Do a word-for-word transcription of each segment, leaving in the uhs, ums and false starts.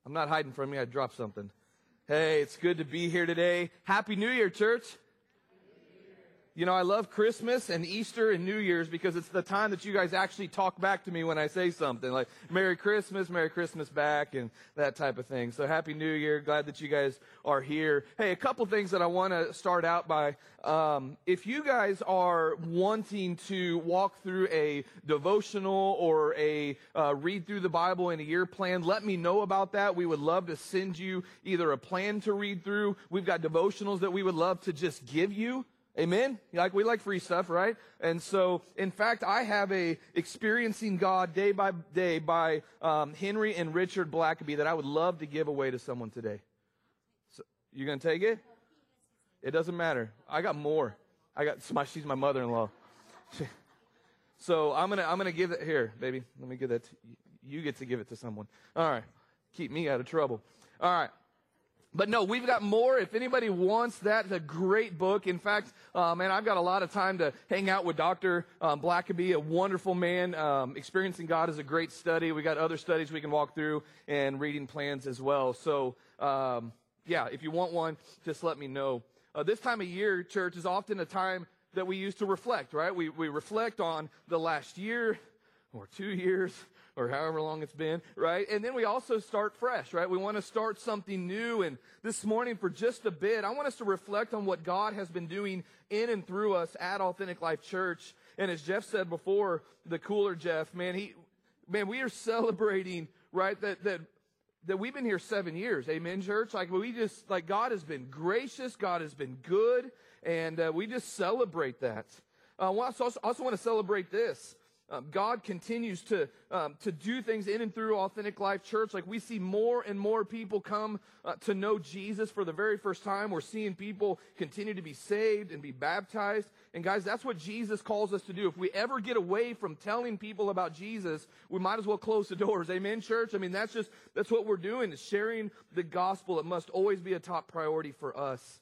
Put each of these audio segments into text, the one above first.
I'm not hiding from you. I dropped something. Hey, it's good to be here today. Happy New Year, church. You know, I love Christmas and Easter and New Year's because it's the time that you guys actually talk back to me when I say something like Merry Christmas, Merry Christmas back, and that type of thing. So Happy New Year. Glad that you guys are here. Hey, a couple things that I want to start out by. Um, if you guys are wanting to walk through a devotional or a uh, read through the Bible in a year plan, let me know about that. We would love to send you either a plan to read through. We've got devotionals that we would love to just give you. Amen? Like, we like free stuff, right? And so, in fact, I have a Experiencing God Day by Day by um, Henry and Richard Blackaby that I would love to give away to someone today. So, you gonna take it? It doesn't matter. I got more. I got my, she's my mother-in-law. So I'm gonna I'm gonna give it here, baby. Let me give that. To, you get to give it to someone. All right. Keep me out of trouble. All right. But no, we've got more. If anybody wants that, it's a great book. In fact, uh, man, I've got a lot of time to hang out with Doctor Um, Blackaby, a wonderful man. Um, Experiencing God is a great study. We got other studies we can walk through and reading plans as well. So, um, yeah, if you want one, just let me know. Uh, this time of year, church, is often a time that we use to reflect, right? We, we reflect on the last year or two years or however long it's been, right? And then we also start fresh, right? We want to start something new. And this morning, for just a bit, I want us to reflect on what God has been doing in and through us at Authentic Life Church. And as Jeff said before, the cooler Jeff, man, he, man, we are celebrating, right, that, that, that we've been here seven years. Amen, church? Like, we just, like, God has been gracious. God has been good. And uh, we just celebrate that. Uh, I also, also want to celebrate this. Um, God continues to um, to do things in and through Authentic Life Church. Like, we see more and more people come uh, to know Jesus for the very first time. We're seeing people continue to be saved and be baptized. And guys, that's what Jesus calls us to do. If we ever get away from telling people about Jesus, we might as well close the doors. Amen, church? I mean, that's just, that's what we're doing, is sharing the gospel. It must always be a top priority for us.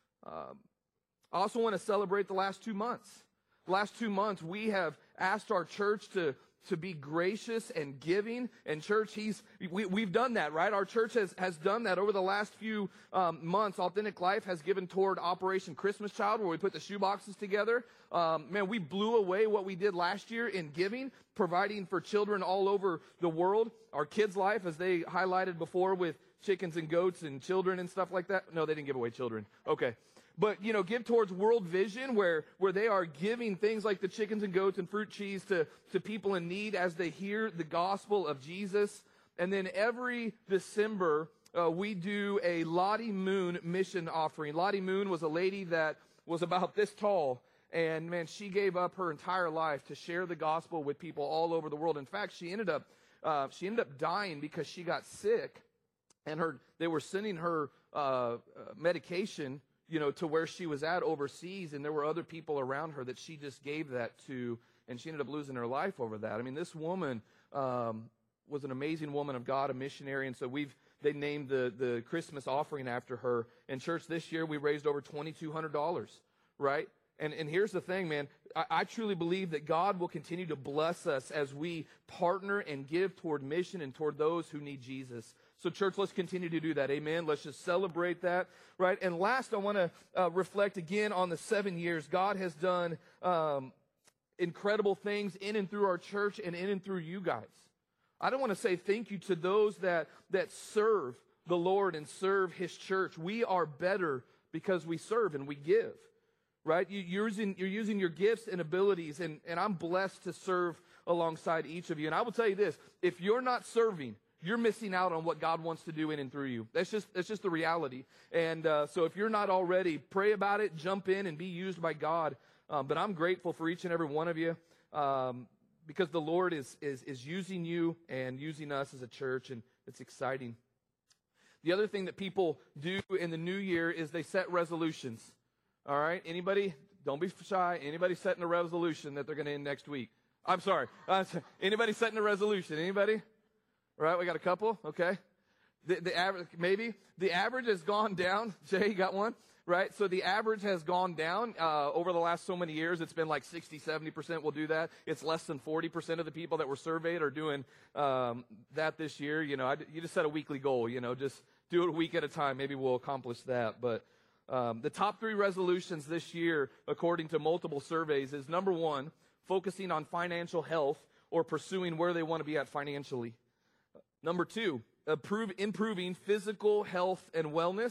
Um, I also want to celebrate the last two months. Last two months, we have asked our church to, to be gracious and giving. And church, he's we, we've done that, right? Our church has, has done that over the last few um, months. Authentic Life has given toward Operation Christmas Child, where we put the shoe boxes together. Um, man, we blew away what we did last year in giving, providing for children all over the world. Our kids' life, as they highlighted before, with chickens and goats and children and stuff like that. No, they didn't give away children. Okay. But, you know, give towards World Vision, where, where they are giving things like the chickens and goats and fruit cheese to, to people in need as they hear the gospel of Jesus. And then every December, uh, we do a Lottie Moon mission offering. Lottie Moon was a lady that was about this tall. And, man, she gave up her entire life to share the gospel with people all over the world. In fact, she ended up, uh, she ended up dying because she got sick. And her, they were sending her uh, uh, medication, you know, to where she was at overseas, and there were other people around her that she just gave that to, and she ended up losing her life over that. I mean, this woman um, was an amazing woman of God, a missionary, and so we've they named the the Christmas offering after her. In church this year, we raised over twenty-two hundred dollars, right? And and here's the thing, man. I, I truly believe that God will continue to bless us as we partner and give toward mission and toward those who need Jesus. So, church, let's continue to do that. Amen. Let's just celebrate that, right? And last, I want to uh, reflect again on the seven years. God has done um, incredible things in and through our church and in and through you guys. I don't want to say thank you to those that that serve the Lord and serve His church. We are better because we serve and we give, right? You, you're using you're using your gifts and abilities, and and I'm blessed to serve alongside each of you. And I will tell you this: if you're not serving, you're missing out on what God wants to do in and through you. That's just that's just the reality. And uh, so if you're not already, pray about it, jump in, and be used by God. Um, but I'm grateful for each and every one of you um, because the Lord is, is is using you and using us as a church, and it's exciting. The other thing that people do in the new year is they set resolutions. All right? Anybody? Don't be shy. Anybody setting a resolution that they're going to end next week? I'm sorry. Uh, anybody setting a resolution? Anybody? Right, we got a couple, okay. The, the average, maybe the average has gone down. Jay, you got one? Right? So the average has gone down uh, over the last so many years. It's been like sixty, seventy percent will do that. It's less than forty percent of the people that were surveyed are doing um, that this year. You know, I, you just set a weekly goal, you know, just do it a week at a time. Maybe we'll accomplish that. But um, the top three resolutions this year, according to multiple surveys, is number one, focusing on financial health or pursuing where they want to be at financially. Number two, improve, improving physical health and wellness.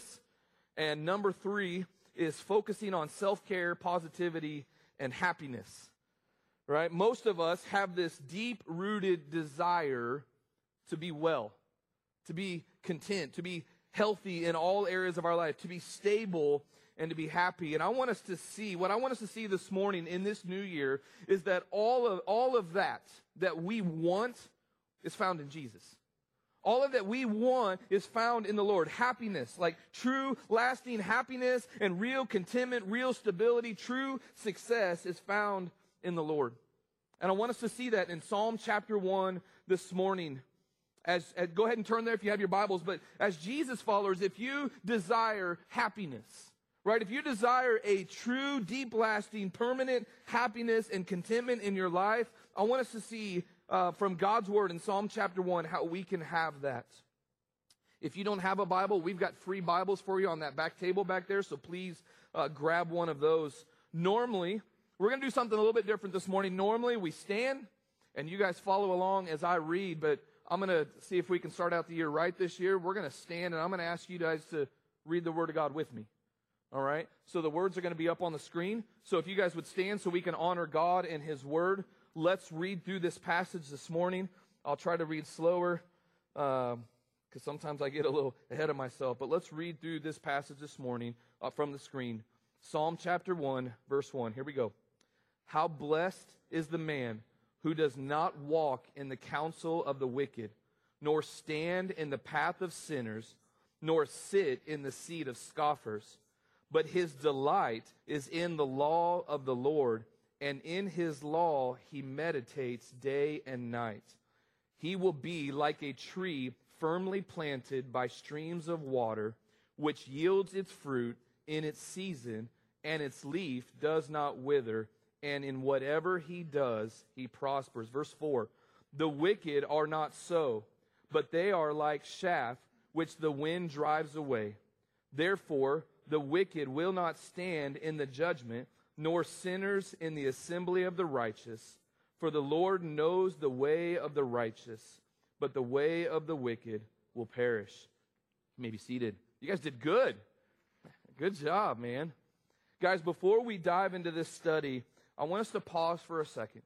And number three is focusing on self-care, positivity, and happiness. Right? Most of us have this deep-rooted desire to be well, to be content, to be healthy in all areas of our life, to be stable and to be happy. And I want us to see, what I want us to see this morning in this new year is that all of, all of that that we want is found in Jesus. All of that we want is found in the Lord. Happiness, like true, lasting happiness and real contentment, real stability, true success is found in the Lord. And I want us to see that in Psalm chapter one this morning. As, as go ahead and turn there if you have your Bibles. But as Jesus followers, if you desire happiness, right? If you desire a true, deep, lasting, permanent happiness and contentment in your life, I want us to see Uh, from God's Word in Psalm chapter one, how we can have that. If you don't have a Bible, we've got free Bibles for you on that back table back there, so please uh, grab one of those. Normally, we're going to do something a little bit different this morning. Normally, we stand, and you guys follow along as I read, but I'm going to see if we can start out the year right this year. We're going to stand, and I'm going to ask you guys to read the Word of God with me. All right? So the words are going to be up on the screen. So if you guys would stand so we can honor God and His Word. Let's read through this passage this morning. I'll try to read slower because um, sometimes I get a little ahead of myself. But let's read through this passage this morning uh, from the screen. Psalm chapter one, verse one. Here we go. How blessed is the man who does not walk in the counsel of the wicked, nor stand in the path of sinners, nor sit in the seat of scoffers. But his delight is in the law of the Lord, and in his law he meditates day and night. He will be like a tree firmly planted by streams of water, which yields its fruit in its season, and its leaf does not wither, and in whatever he does, he prospers. Verse four, the wicked are not so, but they are like chaff, which the wind drives away. Therefore, the wicked will not stand in the judgment, nor sinners in the assembly of the righteous. For the Lord knows the way of the righteous, but the way of the wicked will perish. You may be seated. You guys did good. Good job, man. Guys, before we dive into this study, I want us to pause for a second.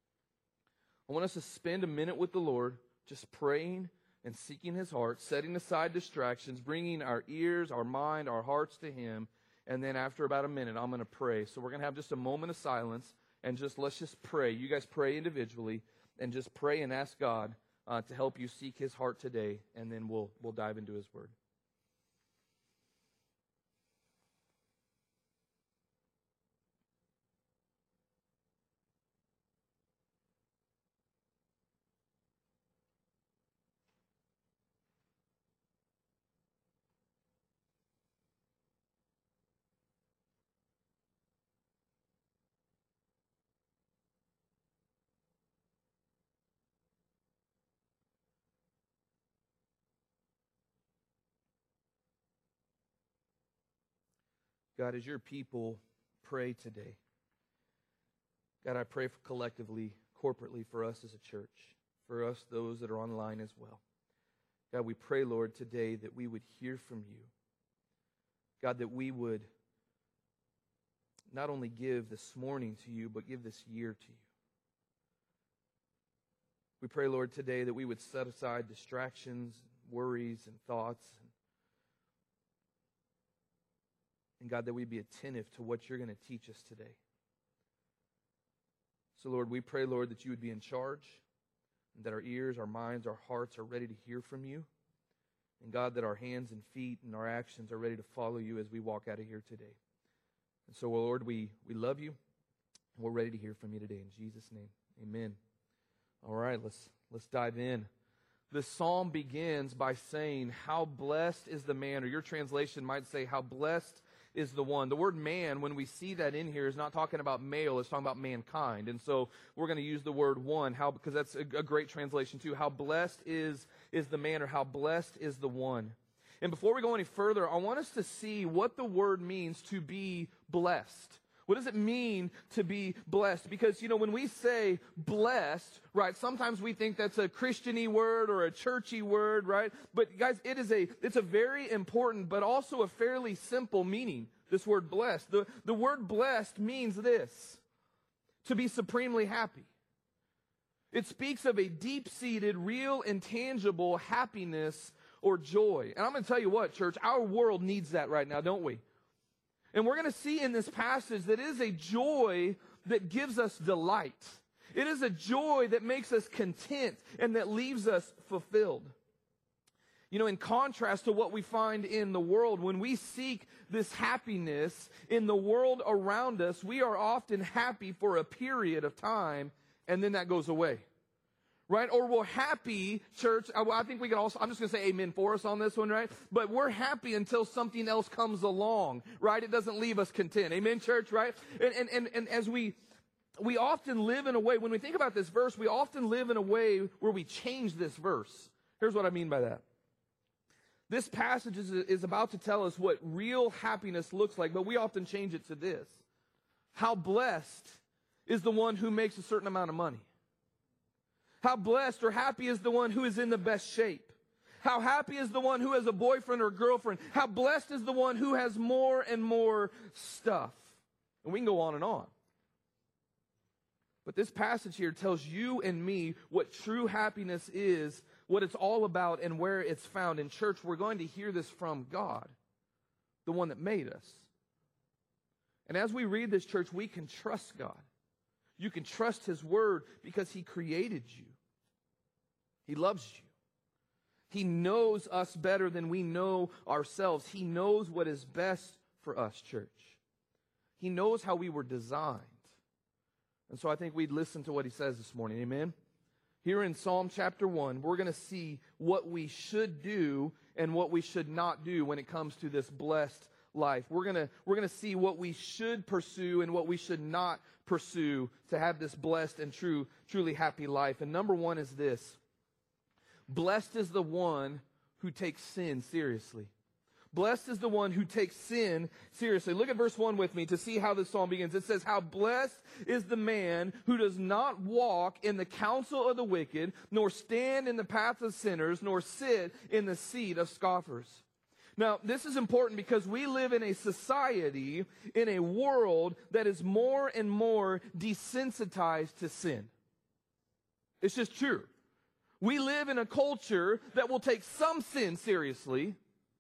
I want us to spend a minute with the Lord, just praying and seeking His heart, setting aside distractions, bringing our ears, our mind, our hearts to Him. And then after about a minute, I'm going to pray. So we're going to have just a moment of silence, and just let's just pray. You guys pray individually, and just pray and ask God uh, to help you seek His heart today, and then we'll we'll dive into His Word. God, as your people pray today, God, I pray for collectively, corporately for us as a church, for us, those that are online as well. God, we pray, Lord, today that we would hear from you. God, that we would not only give this morning to you, but give this year to you. We pray, Lord, today that we would set aside distractions, worries, and thoughts, and God, that we be attentive to what you're going to teach us today. So, Lord, we pray, Lord, that you would be in charge, and that our ears, our minds, our hearts are ready to hear from you. And God, that our hands and feet and our actions are ready to follow you as we walk out of here today. And so, well, Lord, we, we love you, and we're ready to hear from you today. In Jesus' name, amen. All right, let's let's dive in. the psalm begins by saying, how blessed is the man, or your translation might say, how blessed is the one. The word man, when we see that in here, is not talking about male, it's talking about mankind. And so we're going to use the word one, how, because that's a, a great translation too. How blessed is, is the man, or how blessed is the one. And before we go any further, I want us to see what the word means to be blessed. What does it mean to be blessed? Because, you know, when we say blessed, right, sometimes we think that's a Christian-y word or a churchy word, right? But guys, it is a, it's a very important, but also a fairly simple meaning, this word blessed. The, the word blessed means this, to be supremely happy. It speaks of a deep-seated, real, intangible happiness or joy. And I'm going to tell you what, church, our world needs that right now, don't we? And we're going to see in this passage that it is a joy that gives us delight. It is a joy that makes us content and that leaves us fulfilled. You know, in contrast to what we find in the world, when we seek this happiness in the world around us, we are often happy for a period of time, and then that goes away. Right? Or we're happy, church, I think we can also, I'm just going to say amen for us on this one, right? But we're happy until something else comes along, right? It doesn't leave us content. Amen, church, right? And, and, and, and as we, we often live in a way, when we think about this verse, we often live in a way where we change this verse. Here's what I mean by that. This passage is, is about to tell us what real happiness looks like, but we often change it to this. How blessed is the one who makes a certain amount of money. How blessed or happy is the one who is in the best shape. How happy is the one who has a boyfriend or girlfriend. How blessed is the one who has more and more stuff. And we can go on and on. But this passage here tells you and me what true happiness is, what it's all about, and where it's found. In church, we're going to hear this from God, the one that made us. And as we read this, church, we can trust God. You can trust His Word because He created you. He loves you. He knows us better than we know ourselves. He knows what is best for us, church. He knows how we were designed. And so I think we'd listen to what He says this morning. Amen? Here in Psalm chapter one, we're going to see what we should do and what we should not do when it comes to this blessed life. We're going to, we're going to see what we should pursue and what we should not pursue to have this blessed and true, truly happy life. And number one is this. Blessed is the one who takes sin seriously. Blessed is the one who takes sin seriously. Look at verse one with me to see how this psalm begins. It says, how blessed is the man who does not walk in the counsel of the wicked, nor stand in the path of sinners, nor sit in the seat of scoffers. Now, this is important because we live in a society, in a world that is more and more desensitized to sin. It's just true. We live in a culture that will take some sin seriously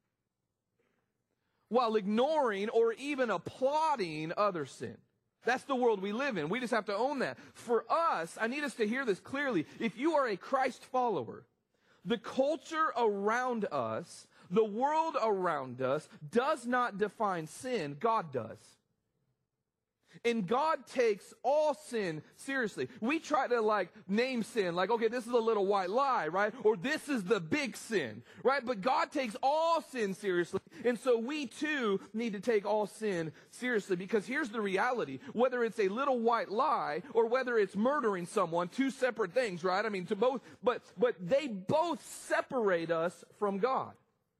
while ignoring or even applauding other sin. That's the world we live in. We just have to own that. For us, I need us to hear this clearly. If you are a Christ follower, the culture around us, the world around us, does not define sin. God does. And God takes all sin seriously. We try to like name sin, like, okay, this is a little white lie, right? Or this is the big sin, right? But God takes all sin seriously. And so we too need to take all sin seriously, because here's the reality. Whether it's a little white lie or whether it's murdering someone, two separate things, right? I mean, to both, but, but they both separate us from God.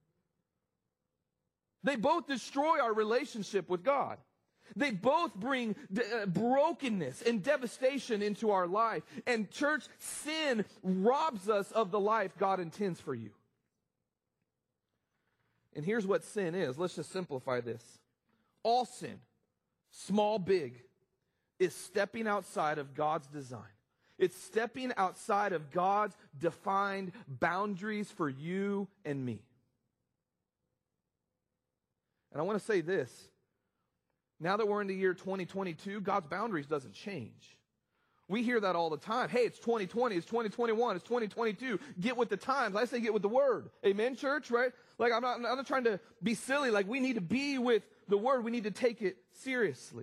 They both destroy our relationship with God. They both bring uh, brokenness and devastation into our life. And church, sin robs us of the life God intends for you. And here's what sin is. Let's just simplify this. All sin, small, big, is stepping outside of God's design. It's stepping outside of God's defined boundaries for you and me. And I want to say this. Now that we're in the year twenty twenty-two, God's boundaries doesn't change. We hear that all the time. Hey, it's twenty twenty, it's twenty twenty-one, it's twenty twenty-two. Get with the times. I say get with the Word. Amen, church, right? Like, I'm not, I'm not trying to be silly. Like, we need to be with the Word. We need to take it seriously.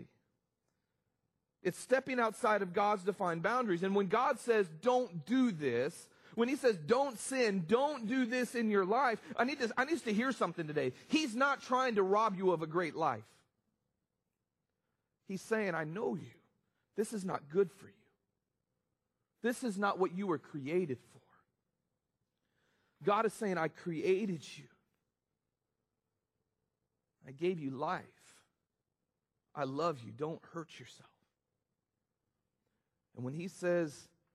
It's stepping outside of God's defined boundaries. And when God says, don't do this, when he says don't sin, don't do this in your life, I need to, I need to hear something today. He's not trying to rob you of a great life. He's saying, I know you. This is not good for you. This is not what you were created for. God is saying, I created you. I gave you life. I love you. Don't hurt yourself. And when he says,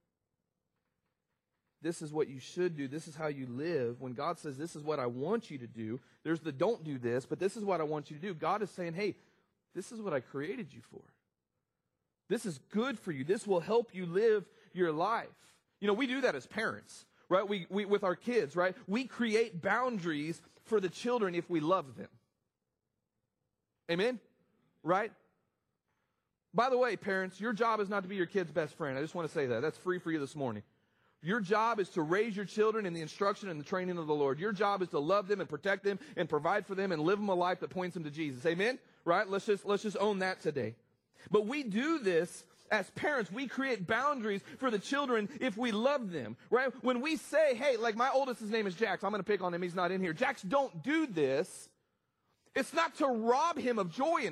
this is what you should do, this is how you live, when God says, this is what I want you to do, there's the don't do this, but this is what I want you to do. God is saying, hey, this is what I created you for. This is good for you. This will help you live your life. You know, we do that as parents, right? We, we with our kids, right? We create boundaries for the children if we love them. Amen? Right? By the way, parents, your job is not to be your kid's best friend. I just want to say that. That's free for you this morning. Your job is to raise your children in the instruction and the training of the Lord. Your job is to love them and protect them and provide for them and live them a life that points them to Jesus. Amen? Right? Let's just, let's just own that today. But we do this as parents. We create boundaries for the children if we love them, right? When we say, hey, like my oldest, his name is Jax. I'm going to pick on him. He's not in here. Jax, don't do this. It's not to rob him of joy and